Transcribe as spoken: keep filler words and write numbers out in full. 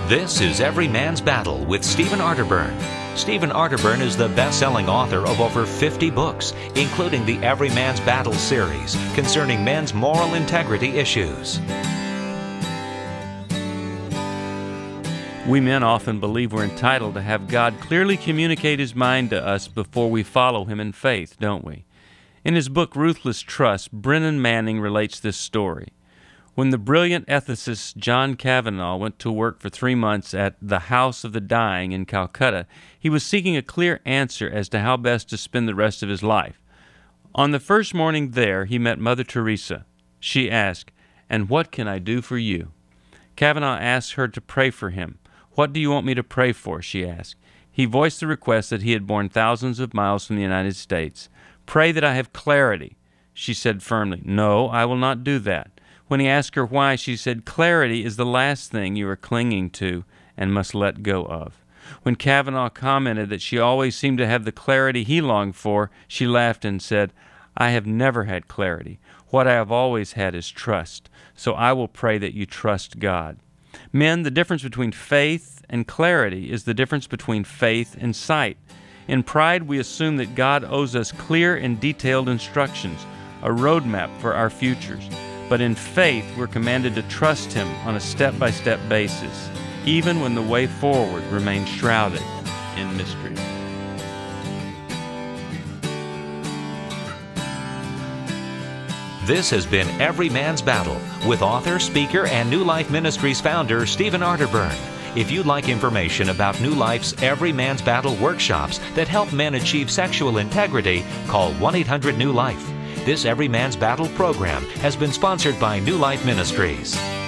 This is Every Man's Battle with Stephen Arterburn. Stephen Arterburn is the best-selling author of over fifty books, including the Every Man's Battle series concerning men's moral integrity issues. We men often believe we're entitled to have God clearly communicate His mind to us before we follow Him in faith, don't we? In his book, Ruthless Trust, Brennan Manning relates this story. When the brilliant ethicist John Kavanaugh went to work for three months at the House of the Dying in Calcutta, he was seeking a clear answer as to how best to spend the rest of his life. On the first morning there, he met Mother Teresa. She asked, "And what can I do for you?" Kavanaugh asked her to pray for him. "What do you want me to pray for?" she asked. He voiced the request that he had borne thousands of miles from the United States. "Pray that I have clarity." She said firmly, "No, I will not do that." When he asked her why, she said, "Clarity is the last thing you are clinging to and must let go of." When Kavanaugh commented that she always seemed to have the clarity he longed for, she laughed and said, "I have never had clarity. What I have always had is trust. So I will pray that you trust God." Men, the difference between faith and clarity is the difference between faith and sight. In pride, we assume that God owes us clear and detailed instructions, a roadmap for our futures. But in faith, we're commanded to trust Him on a step-by-step basis, even when the way forward remains shrouded in mystery. This has been Every Man's Battle with author, speaker, and New Life Ministries founder Stephen Arterburn. If you'd like information about New Life's Every Man's Battle workshops that help men achieve sexual integrity, call one eight hundred new life. This Every Man's Battle program has been sponsored by New Life Ministries.